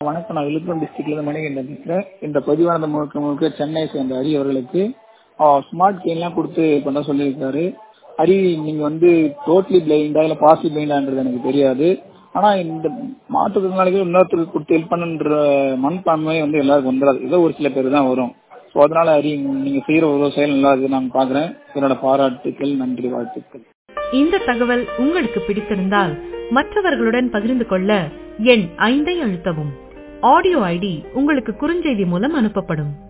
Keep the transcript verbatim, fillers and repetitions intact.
வணக்கம். நான் விழுப்புரம் டிஸ்ட்ரிக்ட்ல இருந்து மணிகண்டன் பேசுறேன். இந்த பதிவானது முழுக்க முழுக்க சென்னை சேர்ந்த ஹரி அவர்களுக்கு ஸ்மார்ட் கேன்லாம் கொடுத்து பண்ண சொல்லியிருக்காரு. ஹரி, நீங்க வந்து டோட்டலி பிளைண்டா இல்ல பாசி பிளைண்டான்றது எனக்கு தெரியாது. ஆனா இந்த மாற்றுத்திறனாளிகள் இன்னொருத்தருக்கு கொடுத்து ஹெல்ப் பண்ணுன்ற மனப்பான்மை வந்து எல்லாருக்கும் வந்துடாது. ஏதோ ஒரு சில பேர் தான் வரும். ஸோ அதனால ஹரி, நீங்க செய்யற ஒரு செயல் நல்லா இருக்கு, நான் பாக்குறேன். என்னோட பாராட்டுக்கள், நன்றி, வாழ்த்துக்கள். இந்த தகவல் உங்களுக்கு பிடித்திருந்தால் மற்றவர்களுடன் பகிர்ந்து கொள்ள எண் ஐந்தை அழுத்தவும். ஆடியோ ஐடி உங்களுக்கு குறுஞ்செய்தி மூலம் அனுப்பப்படும்.